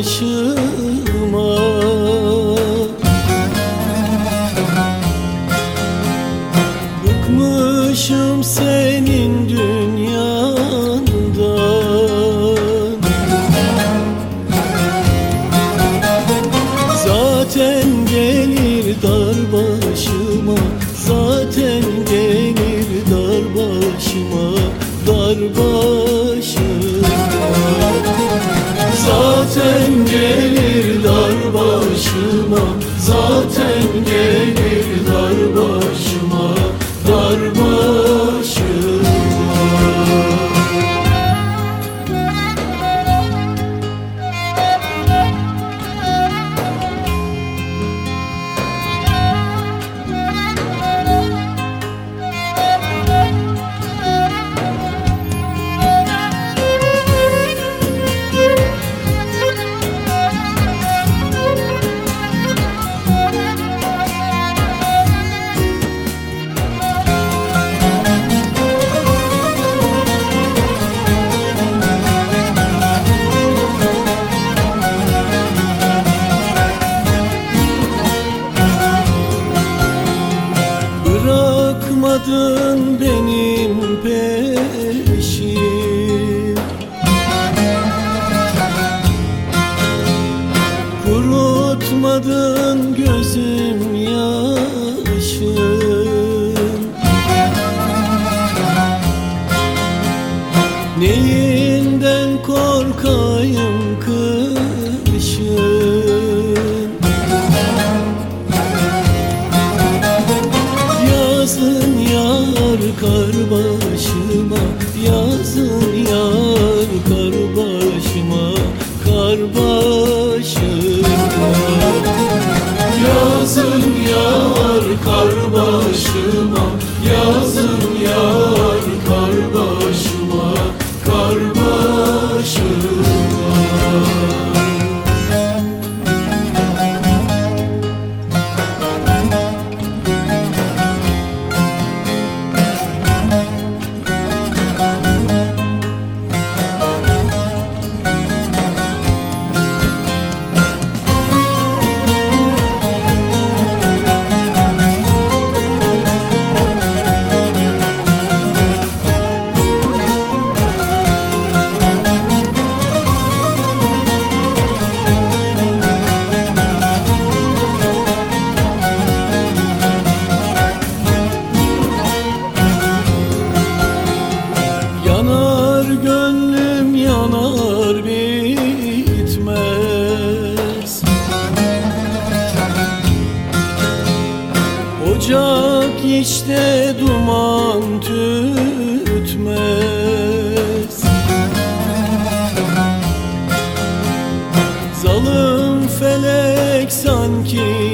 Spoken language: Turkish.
başıma. Bıkmışım senin dünyandan. Zaten gelir dar başıma, zaten gelir dar başıma, dar başıma. Zaten gelir dar başıma, zaten gelir dar başıma, dar başıma. Bırakmadın benim peşim, kurutmadın gözüm yaşım. Neyinden korkayım kışın? Yazın yar kar başıma, yazın yar kar başıma, kar başıma. Yazın yar kar başıma, yazın yar kar başıma, kar başıma. Yanar gönlüm yanar bitmez, ocak işte duman tütmez. Zalim felek sanki